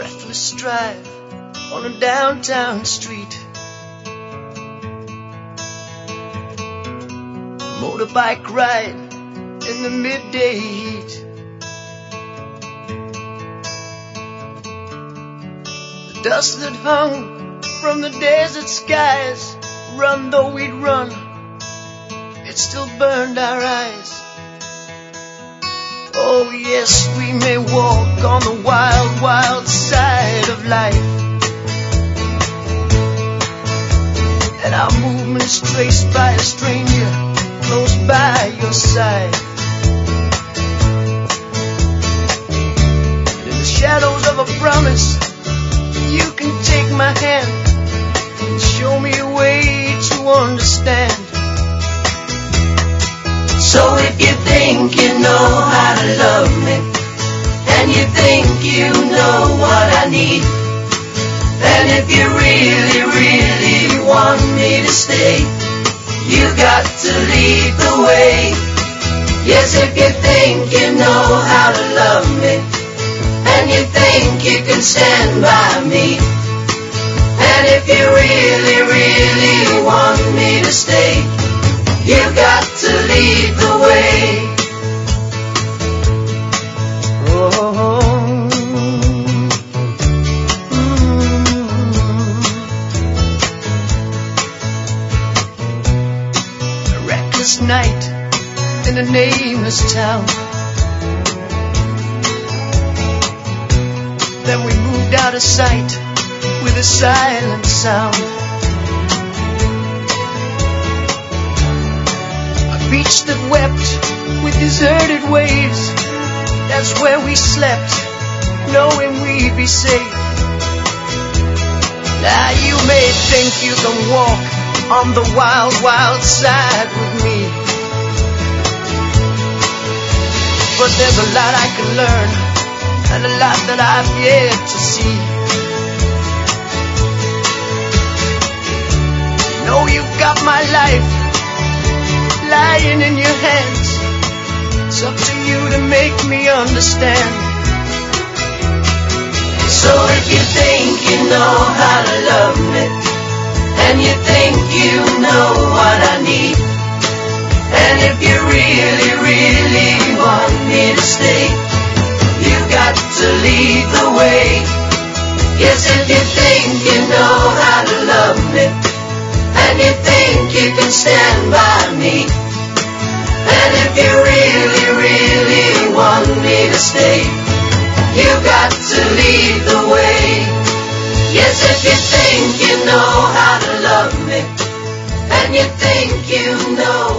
breathless drive on a downtown street. Motorbike ride in the midday heat. The dust that hung from the desert skies, run though we'd run, it still burned our eyes. Oh yes, we may walk on the wild, wild side of life, and our movements traced by a stranger close by your side. And in the shadows of a promise, you can take my hand and show me a way to understand. So if you think you know how to love me, and you think you know what I need, and if you really, really want me to stay, you got to lead the way. Yes, if you think you know how to love me, and you think you can stand by me, and if you really, really want me to stay, you got to lead the way. A reckless night in a nameless town. Then we moved out of sight with a silent sound. A beach that wept with deserted waves, that's where we slept, knowing we'd be safe. Now you may think you can walk on the wild, wild side with me, but there's a lot I can learn, and a lot that I've yet to see. You know you've got my life lying in your hands. It's up to you to make me understand. So if you think you know how to love me, and you think you know what I need, and if you really, really want me to stay, you got to lead the way. Yes, if you think you know how to love me, and you think you can stand by me, and if you really, really want me to stay, you got to lead the way. Yes, if you think you know how to love me, and you think you know